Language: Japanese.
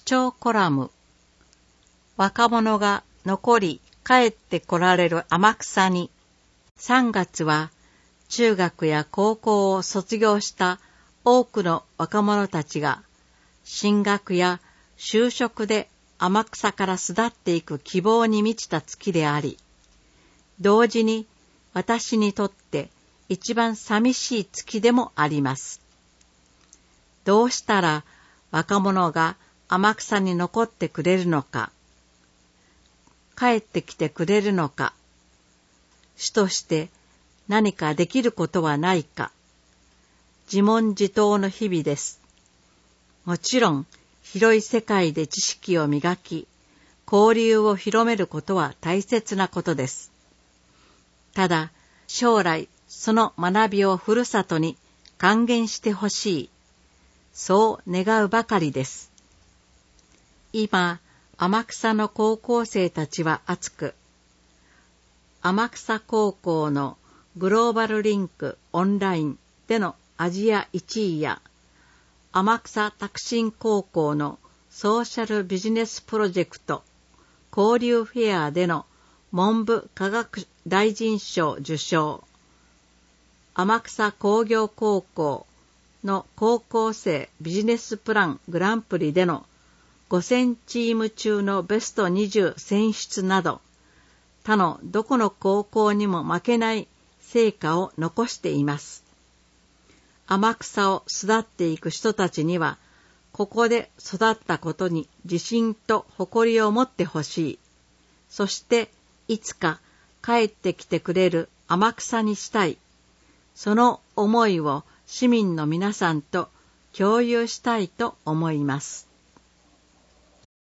聴コラム。若者が残り帰って来られる天草に。3月は中学や高校を卒業した多くの若者たちが進学や就職で天草から巣立っていく希望に満ちた月であり、同時に私にとって一番寂しい月でもあります。どうしたら若者が天草に残ってくれるのか、帰ってきてくれるのか、主として何かできることはないか、自問自答の日々です。もちろん、広い世界で知識を磨き、交流を広めることは大切なことです。ただ、将来その学びをふるさとに還元してほしい、そう願うばかりです。今、天草の高校生たちは熱く、天草高校のグローバルリンクオンラインでのアジア1位や、天草拓新高校のソーシャルビジネスプロジェクト交流フェアでの文部科学大臣賞受賞、天草工業高校の高校生ビジネスプラングランプリでの5000チーム中のベスト20選出など、他のどこの高校にも負けない成果を残しています。天草を巣立っていく人たちには、ここで育ったことに自信と誇りを持ってほしい。そしていつか帰ってきてくれる天草にしたい。その思いを市民の皆さんと共有したいと思います。